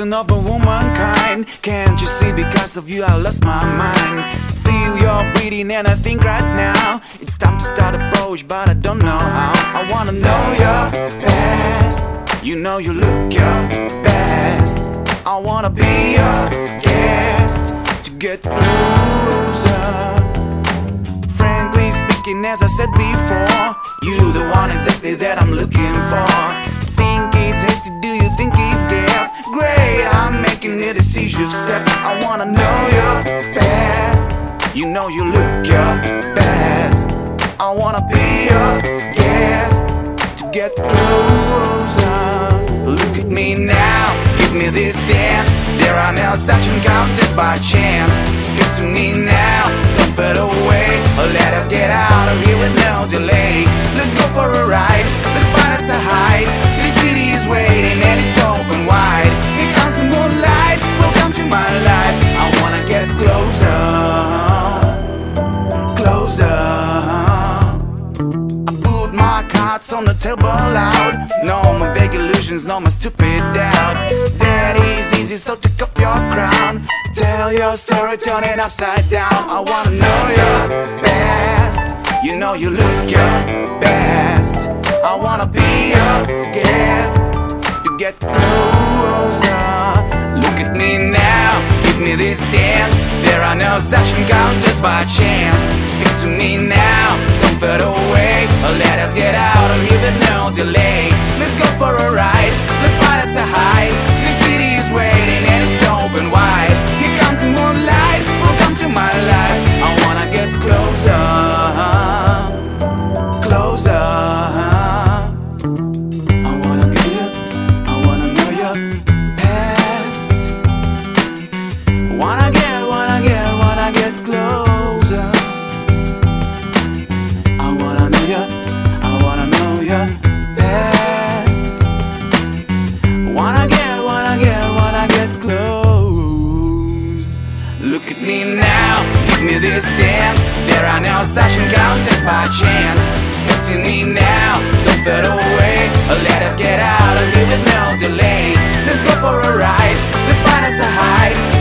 poison of a womankind. Can't you see, because of you I lost my mind. Feel your breathing and I think right now it's time to start approach, but I don't know how. I wanna know your best. You know you look your best. I wanna be your guest to get closer. Frankly speaking, as I said before, you the one exactly that I'm looking for. Think it's hasty, do you think it's gap? Great, I'm making a decisive step. I wanna know your best. You know you look your best. I wanna be your guest to get closer. Look at me now, give me this dance. There are no such encounters by chance. Speak to me now, don't fade away, or let us get out of here with no delay. Let's go for a ride, let's find us a hide. This city is waiting and it's open wide. Here comes the moonlight, welcome to my life. I wanna get closer, closer. I put my cards on the table loud. No more vague illusions, no more stupid doubt. That is easy, so take off your crown. Tell your story, turn it upside down. I wanna know your best. You know you look your best. I wanna be your guest to get closer. Look at me now, give me this dance. There are no such encounters by chance. Speak to me now, don't fade away, or let us get out of here with no delay. Let's go for a ride, let's find us a hide. This city is waiting and it's open wide. Here comes the moonlight, welcome to my life. I wanna get closer, closer. I wanna get you, I wanna know your past. Wanna get closer. I wanna know you, I wanna know your past. Wanna get close. Look at me now, give me this dance. There are no such encounters by chance. Speak to me now, don't fade away, or let us get out of here with no delay. Let's go for a ride, let's find us a hide.